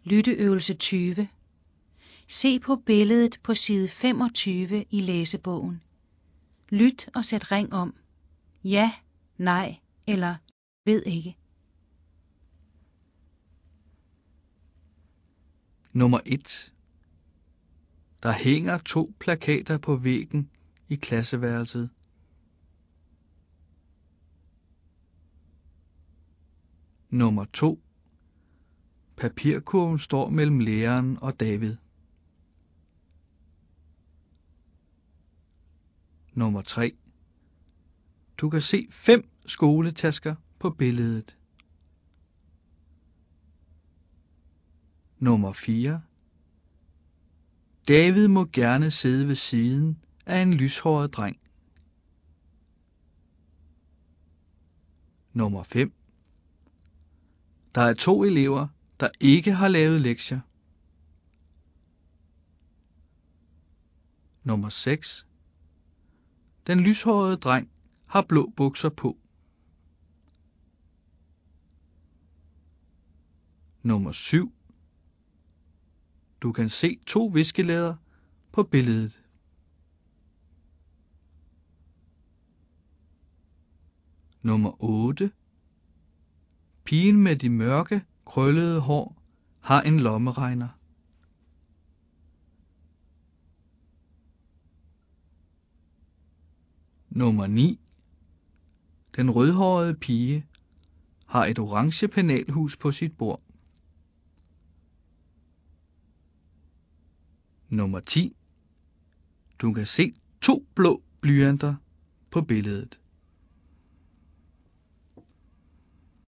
Lytteøvelse 20. Se på billedet på side 25 i læsebogen. Lyt og sæt ring om. Ja, nej eller ved ikke. Nummer 1. Der hænger 2 plakater på væggen i klasseværelset. Nummer 2. Papirkurven står mellem læreren og David. Nummer 3. Du kan se 5 skoletasker på billedet. Nummer 4. David må gerne sidde ved siden af en lyshåret dreng. Nummer 5. Der er 2 elever, der ikke har lavet lektier. Nummer 6. Den lyshårede dreng har blå bukser på. Nummer 7. Du kan se 2 viskelæder på billedet. Nummer 8. Pigen med de mørke, krøllede hår har en lommeregner. Nummer 9. Den rødhårede pige har et orange penalhus på sit bord. Nummer 10. Du kan se 2 blå blyanter på billedet.